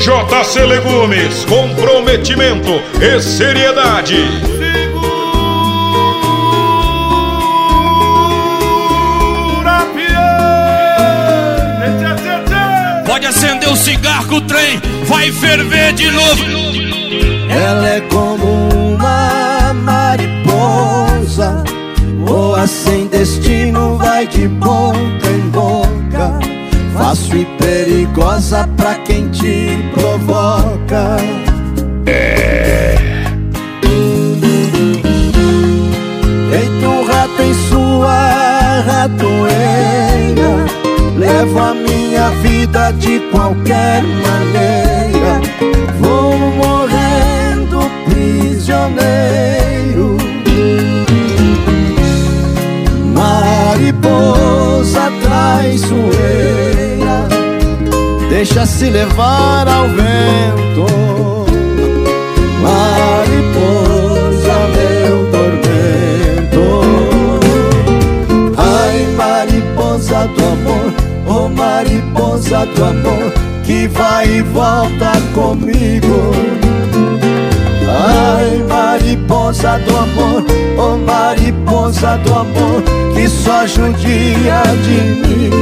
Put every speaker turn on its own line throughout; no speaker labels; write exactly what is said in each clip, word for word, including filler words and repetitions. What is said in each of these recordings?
J C Legumes, comprometimento e seriedade.
Pode acender o cigarro que o trem vai ferver de novo.
Ela é como uma mariposa, voa sem destino, vai de boca em boca, fácil e perigosa pra quem te provoca. É. Feito um rato em sua ratoeira, levo a minha vida de qualquer maneira, vou morrendo prisioneiro. Mariposa traiçoeira, deixa-se levar ao vento. Mariposa, meu tormento. Ai, mariposa do amor, oh mariposa do amor, que vai e volta comigo. Ai, mariposa do amor, oh mariposa do amor, que só judia de mim.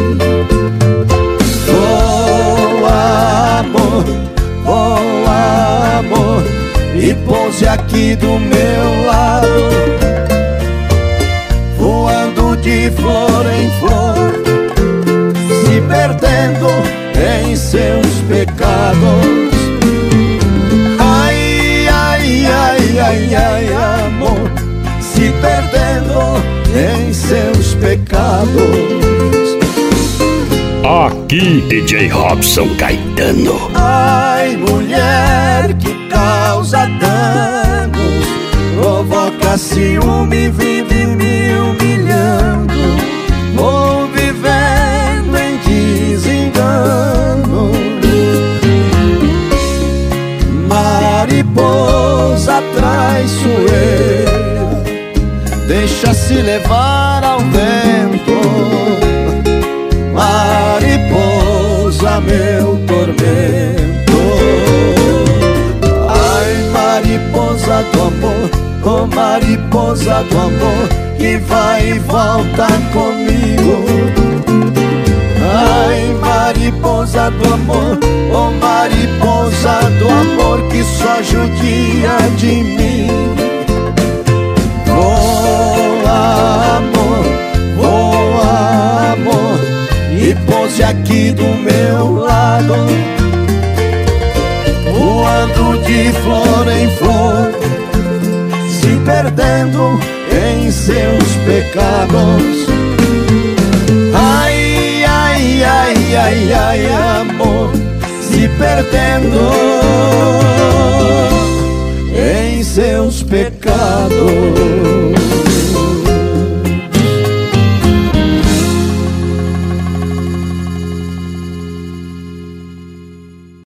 Voa, amor, voa, amor, e pouse aqui do meu lado, voando de flor em flor, se perdendo em seus pecados. Ai, ai, ai, ai, ai, amor, se perdendo em seus pecados.
Aqui, D J Robson Caetano.
Ai, mulher que causa danos, provoca ciúme, vive me humilhando, vou vivendo em desengano. Mariposa traiçoeira, deixa-se levar ao vento. Mariposa, meu tormento. Ai, mariposa do amor, oh mariposa do amor, que vai e volta comigo. Ai, mariposa do amor, oh mariposa do amor, que só judia de mim. Voa, amor, voa, amor, e pouse aqui do meu lado, voando de flor em flor, se perdendo em seus pecados. Ai, ai, ai, ai, ai, amor, se perdendo em seus pecados.